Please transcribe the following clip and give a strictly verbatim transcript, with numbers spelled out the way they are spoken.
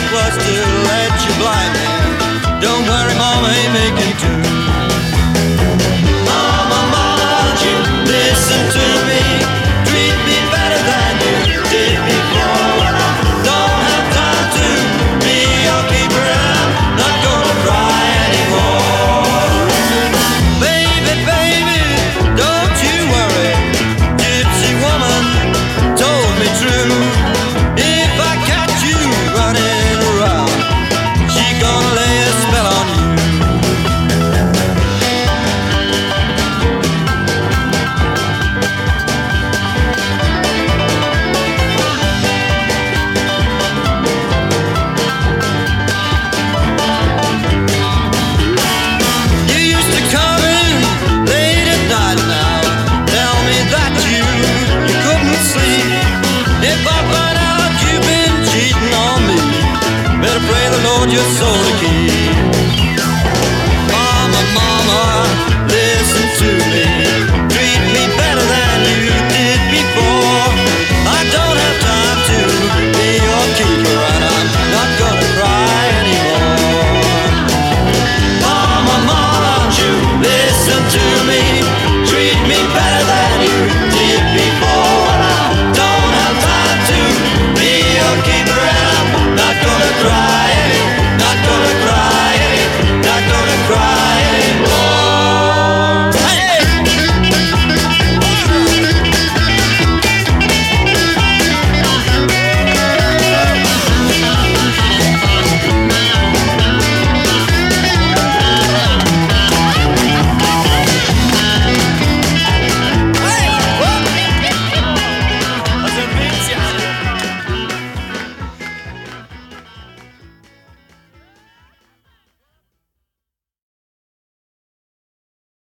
was to let you blind me. Don't worry, Mama ain't making two. Mama, Mama, won't you listen to me? Treat me better than you did before. Don't have time to be your keeper. I'm not gonna cry anymore. Baby, baby, don't you worry. Gypsy woman told me true. If I catch you running around, she gonna lay a spell on you. You used to come in late at night now, tell me that you, you couldn't sleep. If I find out you've been cheating on me, better pray the Lord your soul to keep.